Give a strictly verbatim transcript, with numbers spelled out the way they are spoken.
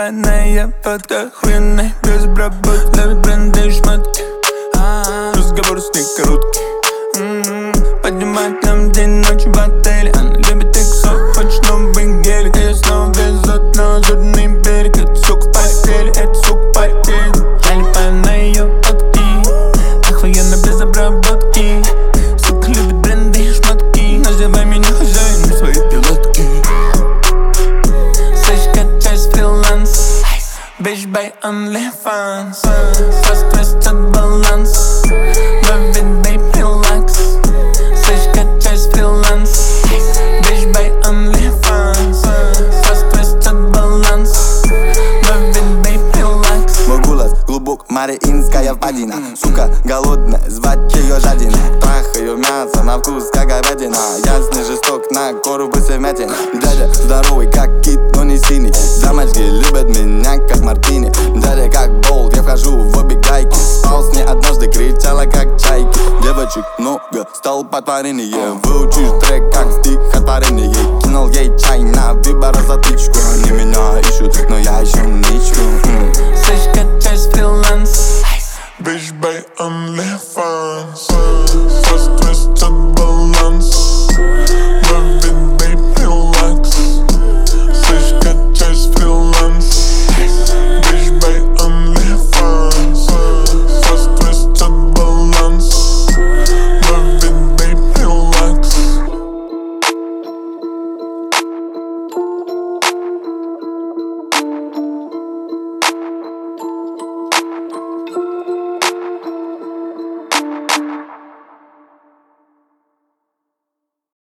Халифайная фотка, охуенная, без обработки. Ловит бренды и шмотки, разговор с ней короткий. Поднимать нам день, ночь в отеле. Она любит иксов, хочет новый гелик. Ее снова везут на лазурный берег. Это сука полетели, это сука полетели. Халифайная фотки, охуенно, без обработки. Сука любит бренды и шмотки. Называй меня хозяином своей пилотки. Bitch by OnlyFans. Fast twisted баланс. Love it, babe, relax. Слышь, качай с фриланс. Bitch by OnlyFans. Fast twisted баланс. Love it, babe, relax. Мой голос глубок, мариинская впадина. Сука голодная, звать ее жадина. Трахаю мясо на вкус, как говядина. Ясный жесток, на кору быстро вмятина. Дядя здоровый, как кит, но не синий. Дамочки любят меня, как мартини. Дядя как болт, я вхожу в обе гайки. Спал с ней однажды, кричала, как чайки. Девочек много, стал потворение. Выучишь трек, как стихотворение. Кинул ей чай на выбор затычку. Они меня ищут, но я ищу ничку. Слышь, качай с фриланс. Bitch by OnlyFans. First